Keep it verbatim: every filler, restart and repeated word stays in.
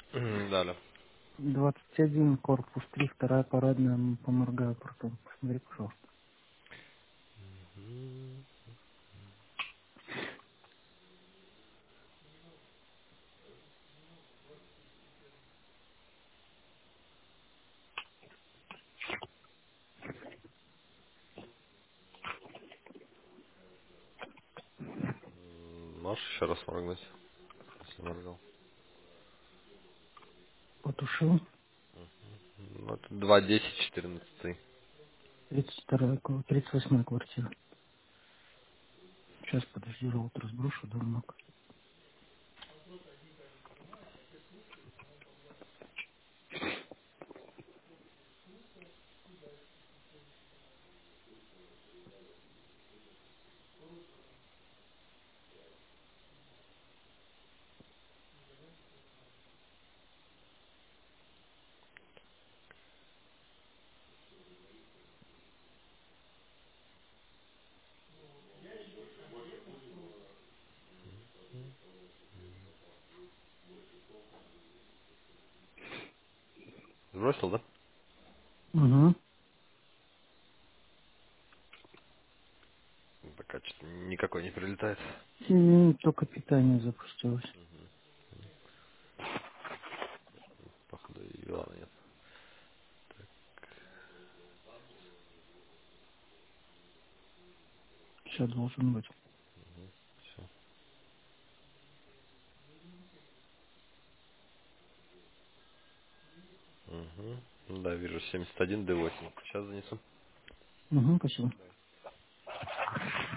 Мгм, да, да. двадцать один, корпус три, вторая парадная, м, поморгаю потом. Посмотри, пожалуйста. Мгм. М, Можешь еще раз моргнуть, если моргал? Потушил. Ну, это два десять четырнадцать. тридцать вторая, ква- тридцать восьмая квартира. Сейчас, подожди, роутер сброшу, дурнок. Сбросил, да? Угу. Пока что-то никакой не прилетает. И только питание запустилось. Походу, и Илана нет. Сейчас должен быть. Все. Угу. Да, вижу семьдесят один дэ восемь. Сейчас занесу. Угу, спасибо.